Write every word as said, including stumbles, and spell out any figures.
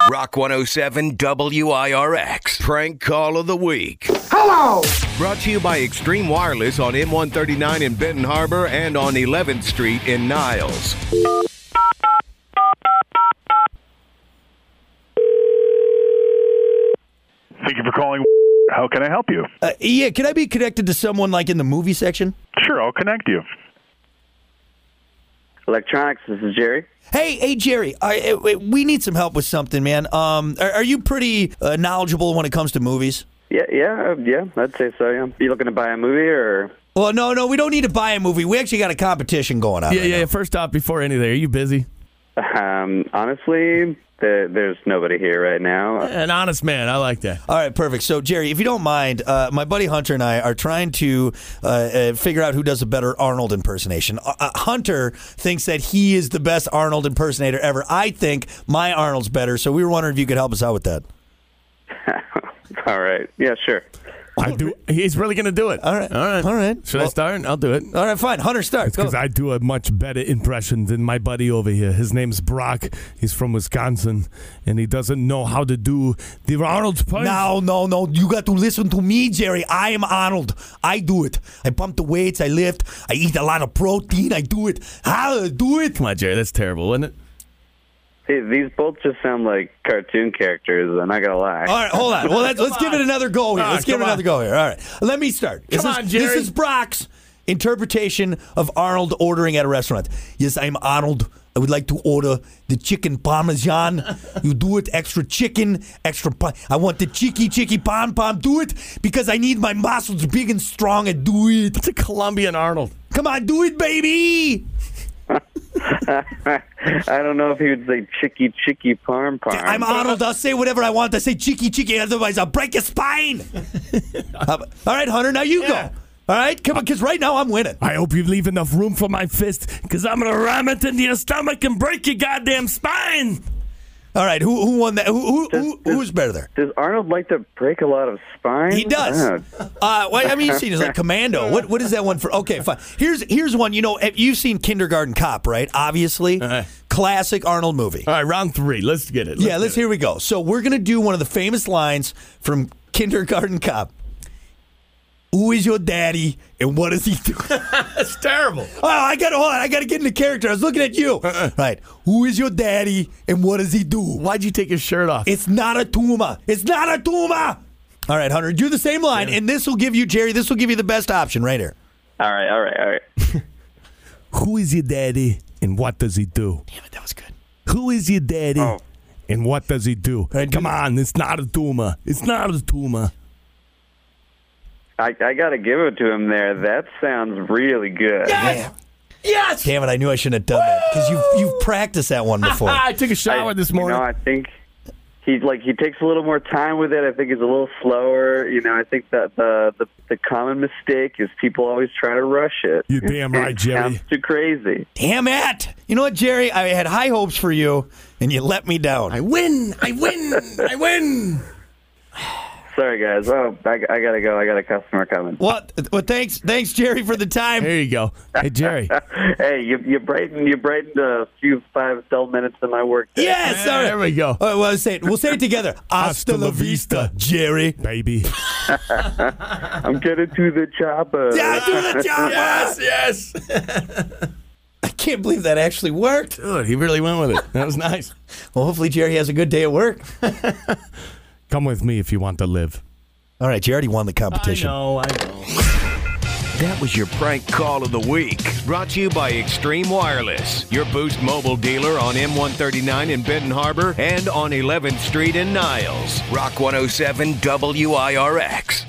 Rock one oh seven W I R X. Prank Call of the Week. Hello! Brought to you by Extreme Wireless on M one thirty-nine in Benton Harbor and on eleventh Street in Niles. Thank you for calling. How can I help you? Uh, yeah, can I be connected to someone like in the movie section? Sure, I'll connect you. Electronics, this is Jerry. Hey, hey, Jerry, I, I, we need some help with something, man. Um, are, are you pretty uh, knowledgeable when it comes to movies? Yeah, yeah, uh, yeah, I'd say so, yeah. You looking to buy a movie, or? Well, no, no, we don't need to buy a movie. We actually got a competition going on Yeah, right yeah, now. first off, before anything, are you busy? Um, honestly, there, there's nobody here right now. An honest man, I like that. All right, perfect. So, Jerry, if you don't mind, uh, my buddy Hunter and I are trying to uh, uh, figure out who does a better Arnold impersonation. Uh, uh, Hunter thinks that he is the best Arnold impersonator ever. I think my Arnold's better, so we were wondering if you could help us out with that. All right, yeah, sure. I do. He's really going to do it. All right. All right. All right. Should Well- I start? I'll do it. All right, fine. Hunter, start. Go. Because I do a much better impression than my buddy over here. His name's Brock. He's from Wisconsin, and he doesn't know how to do the Arnold's punch. No, no, no. You got to listen to me, Jerry. I am Arnold. I do it. I pump the weights. I lift. I eat a lot of protein. I do it. How I do it? Come on, Jerry. That's terrible, isn't it? Hey, these both just sound like cartoon characters, I'm not gonna lie. All right, hold on. Well, let's, let's give it another go here. Ah, Let's give it come another on. go here. All right. Let me start. This Come is, on, Jerry. This is Brock's interpretation of Arnold ordering at a restaurant. Yes, I'm Arnold. I would like to order the chicken parmesan. You do it extra chicken, extra. Pa- I want the cheeky, cheeky pom pom. Do it because I need my muscles big and strong. And do it. It's a Colombian Arnold. Come on, do it, baby. I don't know if he would say chicky, chicky, parm, parm. I'm Arnold. I'll say whatever I want. I say cheeky, cheeky. Otherwise, I'll break your spine. All right, Hunter. Now you Yeah. go. All right, come on, because right now I'm winning. I hope you leave enough room for my fist, because I'm going to ram it into your stomach and break your goddamn spine. All right, who who won that? Who who, who who's better there? Does Arnold like to break a lot of spines? He does. Oh, Uh, well, I mean, you've seen it's like Commando. What what is that one for? Okay, fine. Here's here's one. You know, you've seen Kindergarten Cop, right? Obviously, Uh-huh. classic Arnold movie. All right, round three. Let's get it. yeah, get let's. it. Here we go. So we're gonna do one of the famous lines from Kindergarten Cop. Who is your daddy and what does he do? That's terrible. Oh, I got to hold on. I got to get into character. I was looking at you. Uh-uh. Right. Who is your daddy and what does he do? Why'd you take your shirt off? It's not a tumor. It's not a tumor. All right, Hunter, do the same line, and this will give you, Jerry, this will give you the best option right here. all right, all right, all right. Who is your daddy and what does he do? Damn it, that was good. Who is your daddy Oh. and what does he do? right, do Come the- on, it's not a tumor. It's not a tumor. I, I got to give it to him there. That sounds really good. Damn. Yes! Damn it, I knew I shouldn't have done that because you've, you've practiced that one before. I took a shower I- this morning. You know, I think he like he takes a little more time with it. I think he's a little slower. You know, I think that the the, the common mistake is people always try to rush it. You're damn right, It Jerry. sounds too crazy. Damn it. You know what, Jerry? I had high hopes for you, and you let me down. I win! I win! I win! Sorry, guys. Oh, I, I gotta go. I got a customer coming. What? Well, thanks, thanks, Jerry, for the time. There you go. Hey, Jerry. Hey, you you brightened you brightened a few five dull minutes of my work day. Yes, all right. There we go. All right, well, let's say it. We'll say it together. Hasta la vista, Jerry. Baby. I'm getting to the chopper. Yeah, do the job. Yes, yes. I can't believe that actually worked. Dude, he really went with it. That was nice. Well, hopefully Jerry has a good day at work. Come with me if you want to live. All right, you already won the competition. I know, I know. That was your Prank Call of the Week. Brought to you by Extreme Wireless, your Boost mobile dealer on M one thirty-nine in Benton Harbor and on eleventh Street in Niles. Rock one oh seven W I R X.